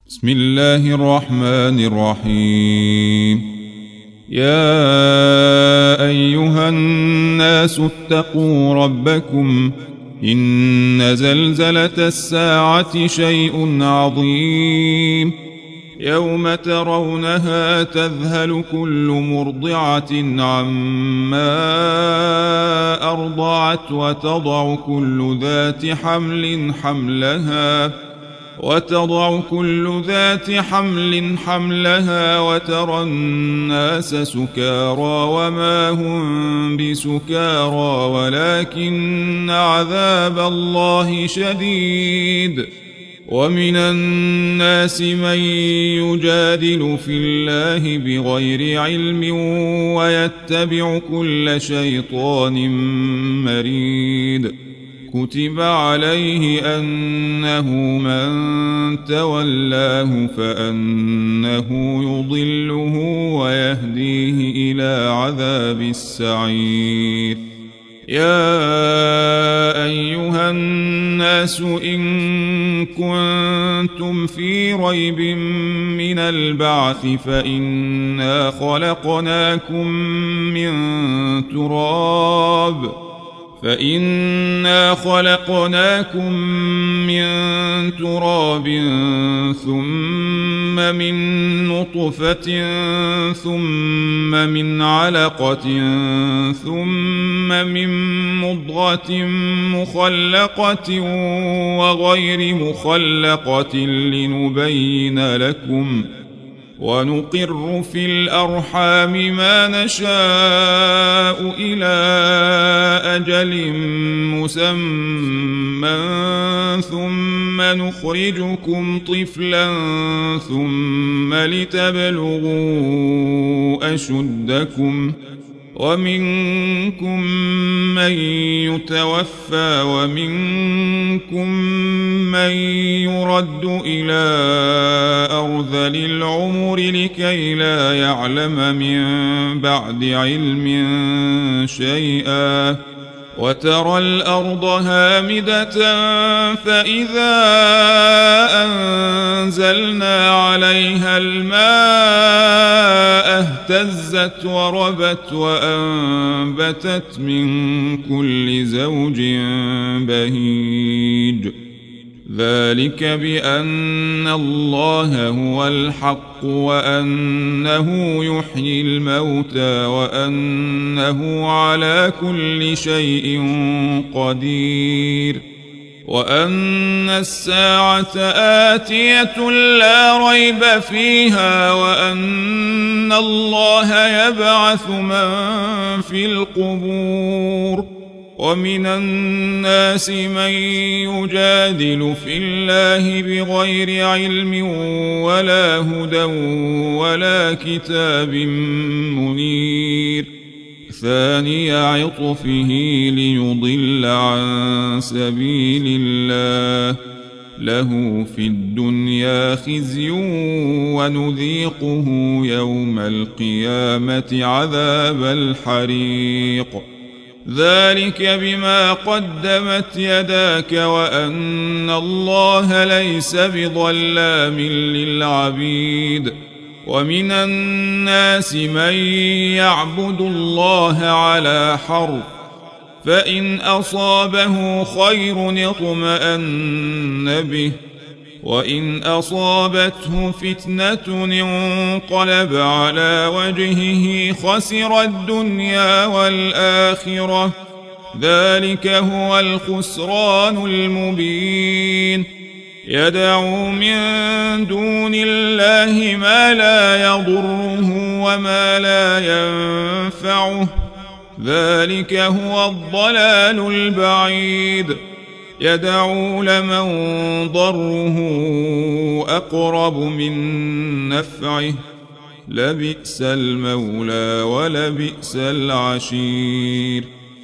بسم الله الرحمن الرحيم. يا أيها الناس اتقوا ربكم إن زلزلة الساعة شيء عظيم يوم ترونها تذهل كل مرضعة عما أرضعت وتضع كل ذات حمل حملها وترى الناس سكارى وما هم بسكارى ولكن عذاب الله شديد. ومن الناس من يجادل في الله بغير علم ويتبع كل شيطان مريد. كتب عليه أنه من تولاه فأنه يضله ويهديه إلى عذاب السعير. يا أيها الناس إن كنتم في ريب من البعث فإنا خلقناكم من تراب ثم من نطفة ثم من علقة ثم من مضغة مخلقة وغير مخلقة لنبين لكم ونقر في الأرحام ما نشاء إلى أجل مسمى ثم نخرجكم طفلا ثم لتبلغوا أشدكم ومنكم من يتوفى ومنكم من يرد إلى أرذل العمر لكي لا يعلم من بعد علم شيئا. وترى الأرض هامدة فإذا أنزلنا عليها الماء اهتزت وربت وأنبتت من كل زوج بهيج. ذلك بأن الله هو الحق وأنه يحيي الموتى وأنه على كل شيء قدير وأن الساعة آتية لا ريب فيها وأن الله يبعث من في القبور. ومن الناس من يجادل في الله بغير علم ولا هدى ولا كتاب منير. ثاني عطفه ليضل عن سبيل الله له في الدنيا خزي ونذيقه يوم القيامة عذاب الحريق. ذلك بما قدمت يداك وأن الله ليس بظلام للعبيد. ومن الناس من يعبد الله على حرف فإن أصابه خير اطمأن به وإن أصابته فتنة انقلب على وجهه خسر الدنيا والآخرة. ذلك هو الخسران المبين. يدعو من دون الله ما لا يضره وما لا ينفعه. ذلك هو الضلال البعيد. يدعو لمن ضره أقرب من نفعه لبئس المولى ولبئس العشير.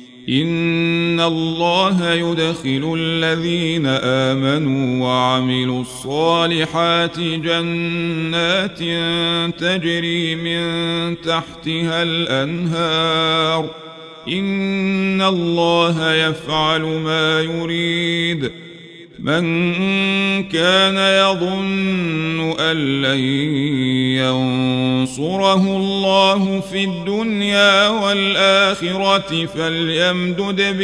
إن الله يدخل الذين آمنوا وعملوا الصالحات جنات تجري من تحتها الأنهار. إن الله يفعل ما يريد. من كان يظن أن لن ينصره الله في الدنيا والآخرة فليمدد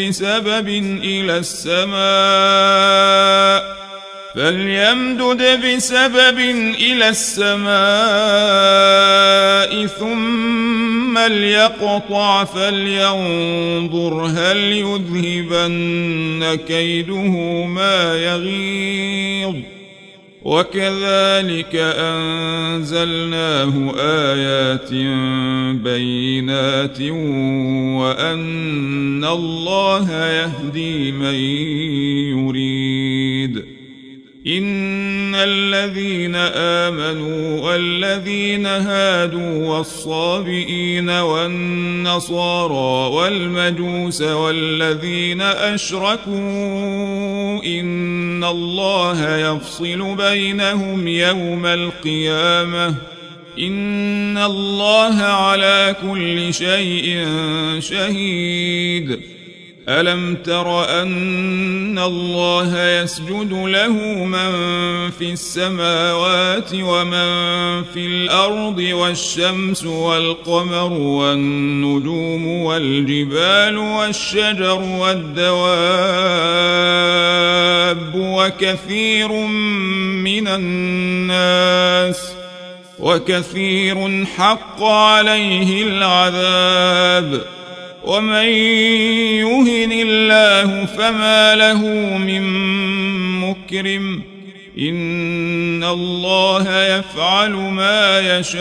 بسبب إلى السماء ثم ليقطع فلينظر هل يذهبن كيده ما يغيظ وكذلك أنزلناه آيات بينات وأن الله يهدي من يريد إن الذين آمنوا والذين هادوا والصابئين والنصارى والمجوس والذين أشركوا إن الله يفصل بينهم يوم القيامة إن الله على كل شيء شهيد ألم تر أن الله يسجد له من في السماوات ومن في الأرض والشمس والقمر والنجوم والجبال والشجر والدواب وكثير حق عليه العذاب ومن يهن الله فما له من مكرم إن الله يفعل ما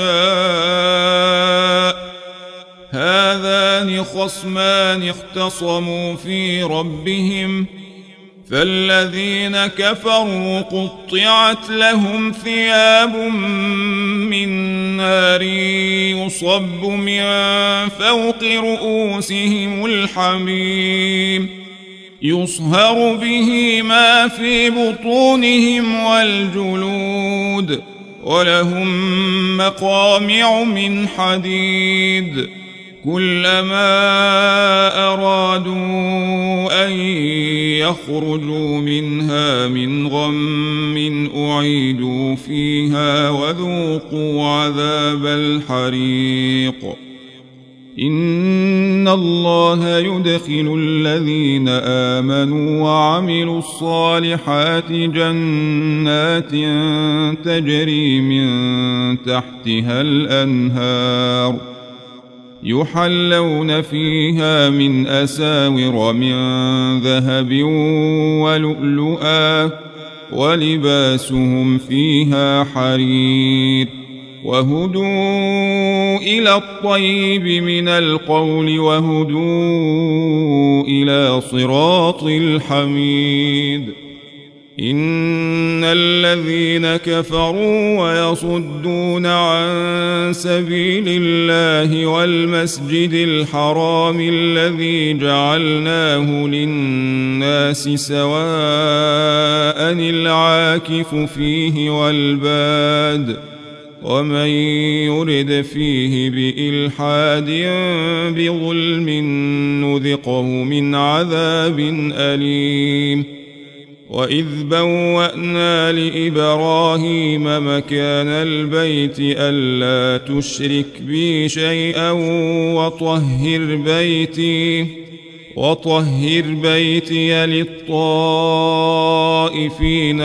يشاء هذان خصمان اختصموا في ربهم فالذين كفروا قطعت لهم ثياب من نار يصب من فوق رؤوسهم الحميم يصهر به ما في بطونهم والجلود ولهم مقامع من حديد كلما أرادوا أن يخرجوا منها من غم أعيدوا فيها وذوقوا عذاب الحريق إن الله يدخل الذين آمنوا وعملوا الصالحات جنات تجري من تحتها الأنهار يحلون فيها من أساور من ذهب ولؤلؤا ولباسهم فيها حرير وهدوا إلى الطيب من القول وهدوا إلى صراط الحميد إن الذين كفروا ويصدون عن سبيل الله والمسجد الحرام الذي جعلناه للناس سواء العاكف فيه والباد ومن يرد فيه بإلحاد بظلم نذقه من عذاب أليم وإذ بوأنا لإبراهيم مكان البيت ألا تشرك بي شيئا وطهر بيتي للطائفين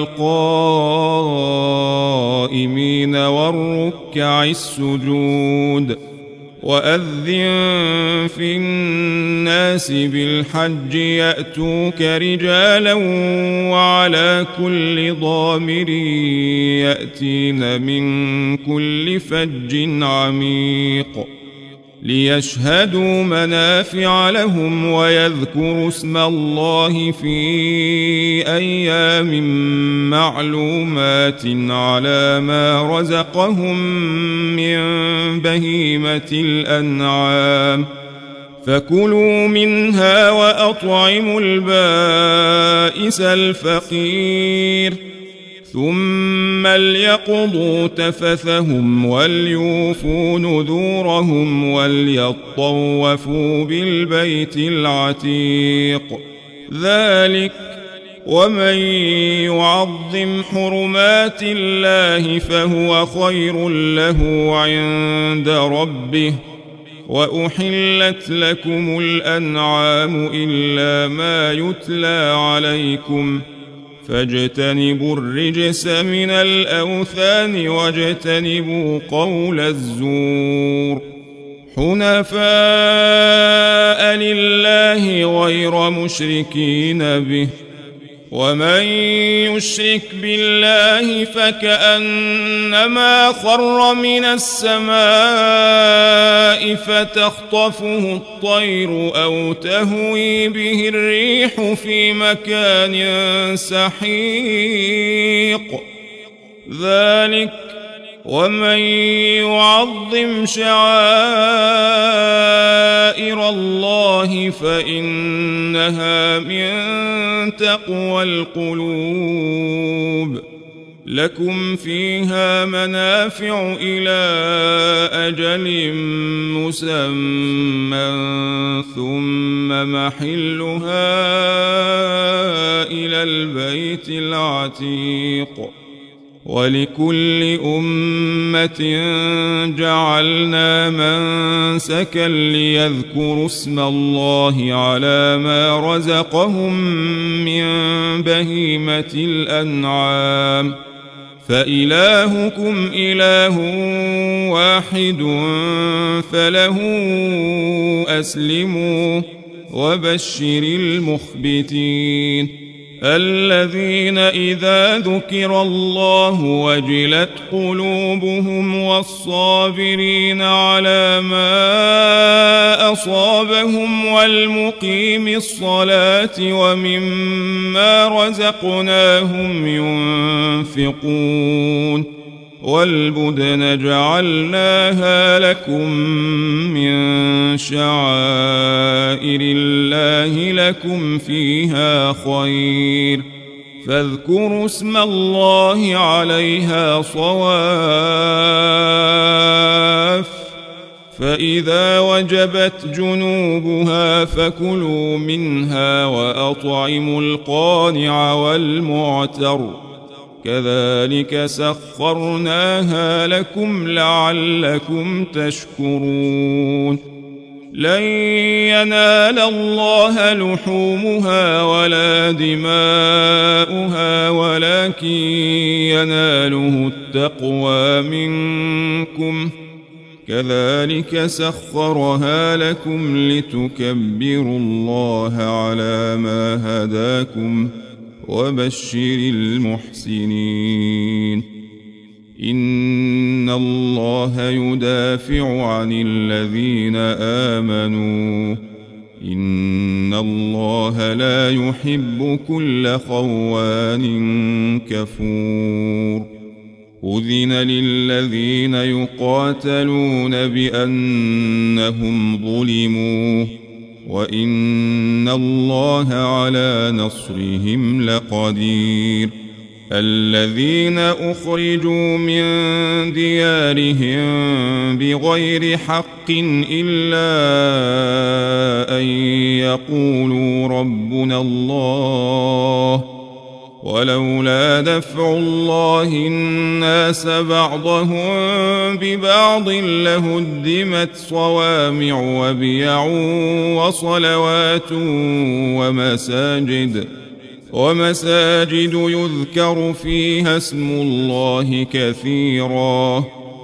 والقائمين والركع السجود وأذن في الناس بالحج يأتوك رجالا وعلى كل ضامر يأتين من كل فج عميق ليشهدوا منافع لهم ويذكروا اسم الله في أيام معلومات على ما رزقهم من بهيمة الأنعام فكلوا منها وأطعموا البائس الفقير ثم ليقضوا تفثهم وليوفوا نذورهم وليطوفوا بالبيت العتيق ومن يعظم حرمات الله فهو خير له عند ربه وأحلت لكم الأنعام إلا ما يتلى عليكم فاجتنبوا الرجس من الأوثان واجتنبوا قول الزور حنفاء لله غير مشركين به ومن يشرك بالله فكأنما خر من السماء فتخطفه الطير أو تهوي به الريح في مكان سحيق ذلك ومن يعظم شعائر الله فإنها من تقوى القلوب لكم فيها منافع إلى أجل مسمى ثم محلها إلى البيت العتيق ولكل أمة جعلنا منسكا ليذكروا اسم الله على ما رزقهم من بهيمة الأنعام فإلهكم إله واحد فله أسلموا وبشر المخبتين الذين إذا ذكر الله وجلت قلوبهم والصابرين على ما أصابهم والمقيم الصلاة ومما رزقناهم ينفقون والبدن جعلناها لكم من شعائر الله لكم فيها خير فاذكروا اسم الله عليها صواف فإذا وجبت جنوبها فكلوا منها وأطعموا القانع والمعتر كذلك سخرناها لكم لعلكم تشكرون لن ينال الله لحومها ولا دماؤها ولكن يناله التقوى منكم كذلك سخرها لكم لتكبروا الله على ما هداكم وبشر المحسنين إن الله يدافع عن الذين آمنوا إن الله لا يحب كل خوان كفور أذن للذين يقاتلون بأنهم ظلموا وإن الله على نصرهم لقدير الذين أخرجوا من ديارهم بغير حق إلا أن يقولوا ربنا الله ولولا دفع الله الناس بعضهم ببعض لهدمت صوامع وبيع وصلوات ومساجد يذكر فيها اسم الله كثيرا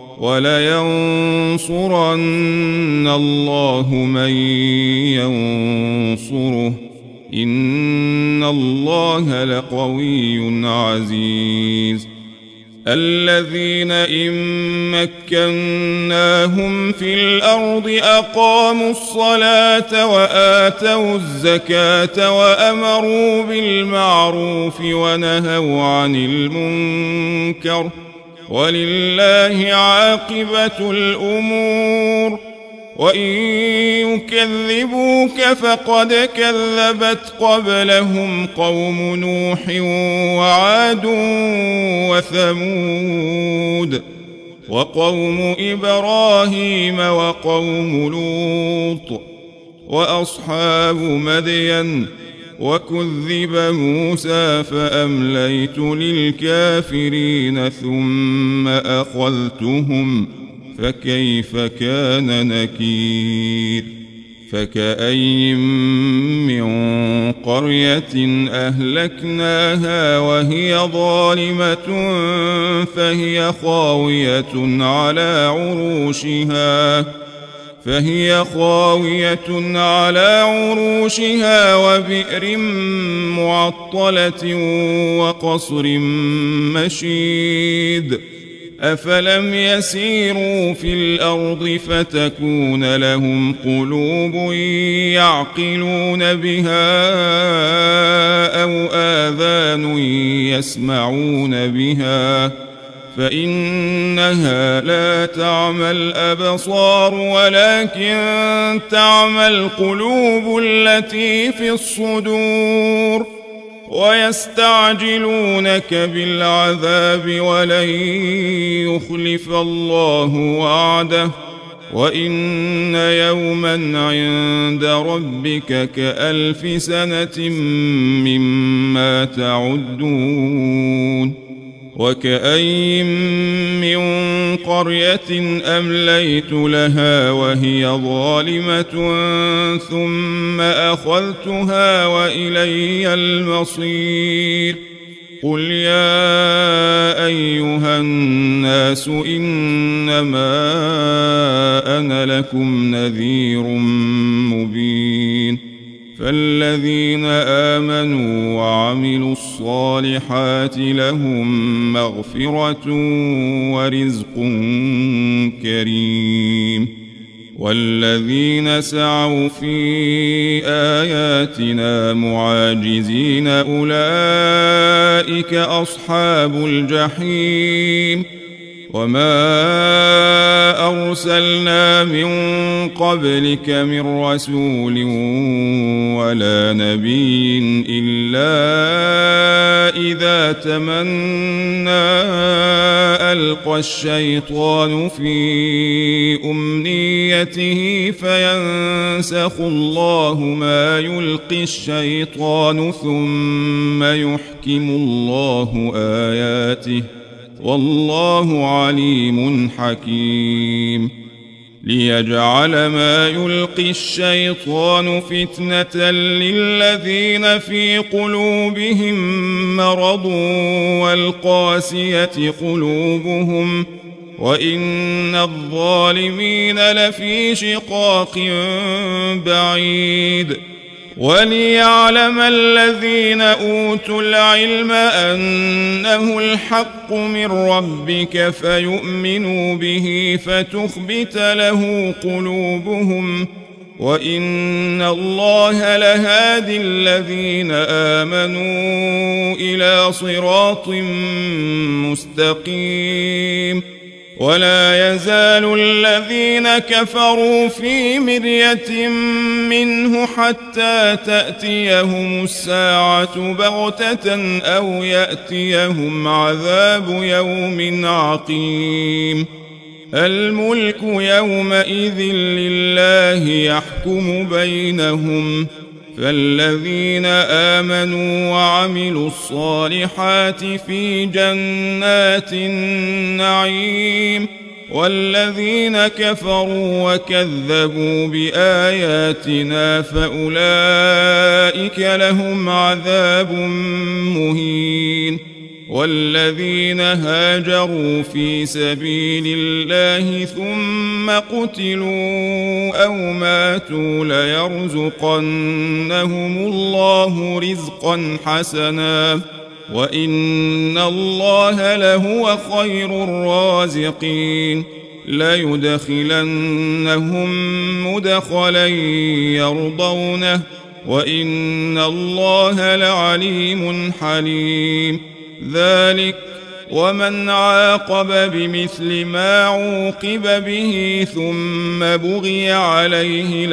ولينصرن الله من ينصره إن الله لقوي عزيز الذين إن مكناهم في الأرض أقاموا الصلاة وآتوا الزكاة وأمروا بالمعروف ونهوا عن المنكر ولله عاقبة الأمور وإن يكذبوك فقد كذبت قبلهم قوم نوح وعاد وثمود وقوم إبراهيم وقوم لوط وأصحاب مدين وكذب موسى فأمليت للكافرين ثم أخذتهم فكيف كان نكير فكأي من قرية أهلكناها وهي ظالمة فهي خاوية على عروشها وبئر معطلة وقصر مشيد أفلم يسيروا في الأرض فتكون لهم قلوب يعقلون بها أو آذان يسمعون بها فإنها لا تعمى الأبصار ولكن تعمى القلوب التي في الصدور ويستعجلونك بالعذاب ولن يخلف الله وعده وإن يوما عند ربك كألف سنة مما تعدون وكأي من قرية أمليت لها وهي ظالمة ثم أخذتها وإلي المصير قل يا أيها الناس إنما أنا لكم نذير مبين فالذين آمنوا وعملوا الصالحات لهم مغفرة ورزق كريم والذين سعوا في آياتنا معاجزين أولئك أصحاب الجحيم وما أرسلنا من قبلك من رسول ولا نبي إلا إذا تمنى ألقى الشيطان في أمنيته فينسخ الله ما يلقي الشيطان ثم يحكم الله آياته والله عليم حكيم ليجعل ما يلقي الشيطان فتنة للذين في قلوبهم مرض والقاسية قلوبهم وإن الظالمين لفي شقاق بعيد وليعلم الذين أوتوا العلم أنه الحق من ربك فيؤمنوا به فتخبت له قلوبهم وإن الله لهادي الذين آمنوا إلى صراط مستقيم ولا يزال الذين كفروا في مرية منه حتى تأتيهم الساعة بغتة أو يأتيهم عذاب يوم عقيم الملك يومئذ لله يحكم بينهم فالذين آمنوا وعملوا الصالحات في جنات النعيم والذين كفروا وكذبوا بآياتنا فأولئك لهم عذاب مهين والذين هاجروا في سبيل الله ثم قتلوا أو ماتوا ليرزقنهم الله رزقا حسنا وإن الله لهو خير الرازقين ليدخلنهم مدخلا يرضونه وإن الله لعليم حليم ذلك ومن عاقب بمثل ما عوقب به ثم بغي عليه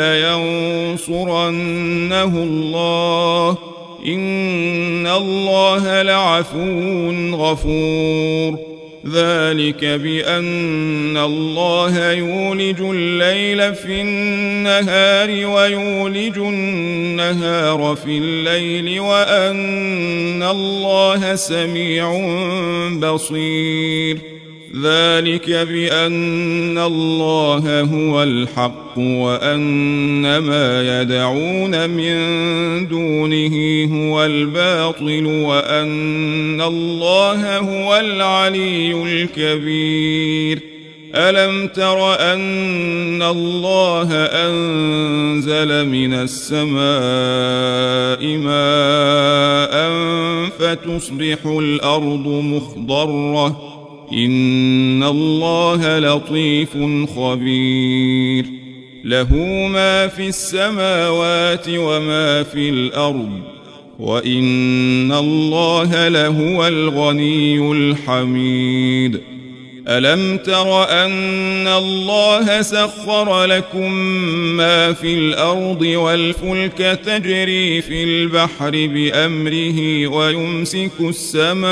لينصرنه الله إن الله لعفو غفور ذلك بأن الله يولج الليل في النهار ويولج النهار في الليل وأن الله سميع بصير ذلك بأن الله هو الحق وأن ما يدعون من دونه هو الباطل وأن الله هو العلي الكبير ألم تر أن الله أنزل من السماء ماء فتصبح الأرض مخضرة إن الله لطيف خبير له ما في السماوات وما في الأرض وإن الله لهو الغني الحميد ألم تر أن الله سخر لكم ما في الأرض والفلك تجري في البحر بأمره ويمسك السماء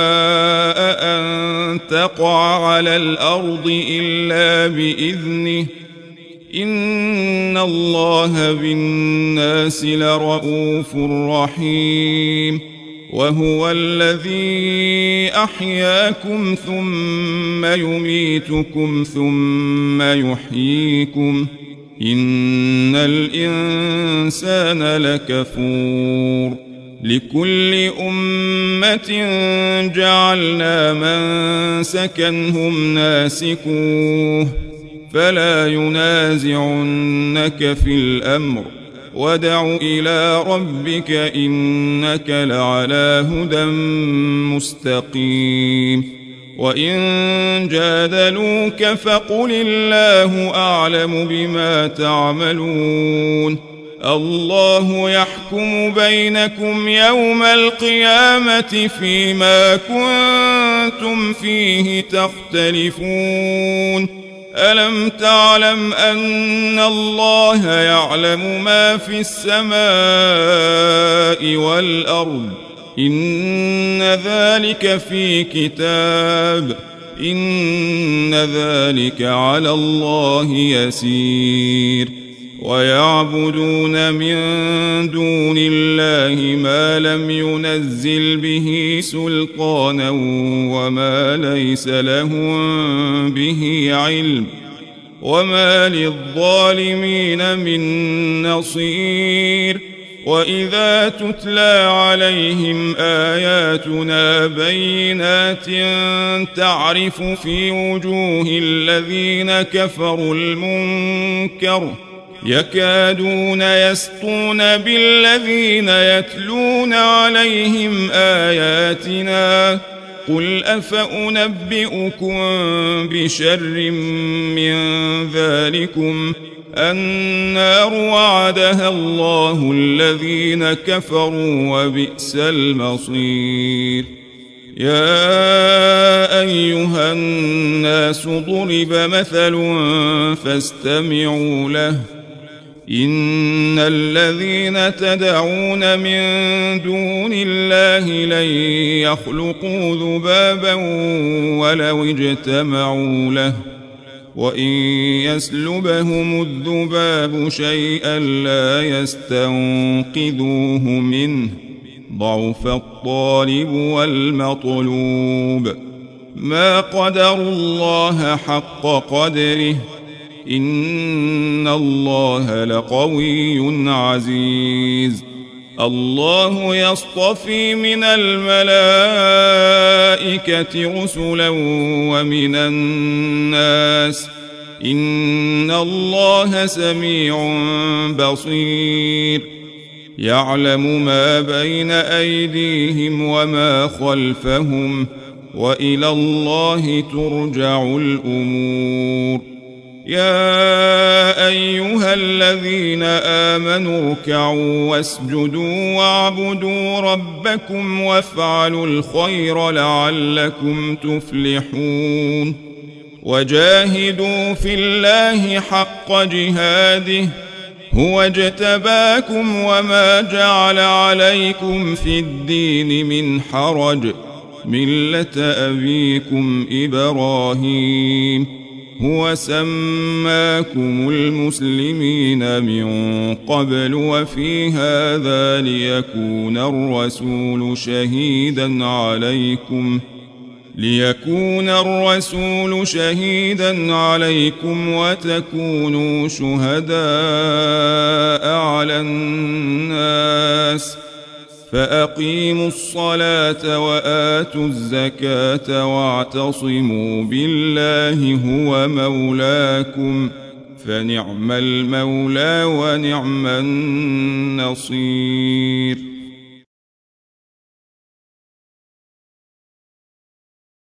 أن تقع على الأرض إلا بإذنه إن الله بالناس لرءوف رحيم وهو الذي أحياكم ثم يميتكم ثم يحييكم إن الإنسان لكفور لكل أمة جعلنا منسكا هم ناسكوه فلا ينازعنك في الأمر وادع إلى ربك إنك لعلى هدى مستقيم وإن جادلوك فقل الله أعلم بما تعملون الله يحكم بينكم يوم القيامة فيما كنتم فيه تختلفون ألم تعلم أن الله يعلم ما في السماء والأرض إن ذلك في كتاب إن ذلك على الله يسير ويعبدون من دون الله ما لم ينزل به سلطانا وما ليس لهم به علم وما للظالمين من نصير وإذا تتلى عليهم آياتنا بينات تعرف في وجوه الذين كفروا المنكر يكادون يسطون بالذين يتلون عليهم آياتنا قل أفأنبئكم بشر من ذلكم النار وعدها الله الذين كفروا وبئس المصير يا أيها الناس ضرب مثل فاستمعوا له إن الذين تدعون من دون الله لن يخلقوا ذبابا ولو اجتمعوا له وإن يسلبهم الذباب شيئا لا يستنقذوه منه ضعف الطالب والمطلوب ما قدروا الله حق قدره إن الله لقوي عزيز الله يصطفي من الملائكة رسلا ومن الناس إن الله سميع بصير يعلم ما بين أيديهم وما خلفهم وإلى الله ترجع الأمور يا أيها الذين آمنوا اركعوا واسجدوا واعبدوا ربكم وافعلوا الخير لعلكم تفلحون وجاهدوا في الله حق جهاده هو اجتباكم وما جعل عليكم في الدين من حرج ملة أبيكم إبراهيم هو سماكم المسلمين من قبل وفي هذا ليكون الرسول شهيدا عليكم وتكونوا شهداء على الناس فأقيموا الصلاة وآتوا الزكاة واعتصموا بالله هو مولاكم فنعم المولى ونعم النصير.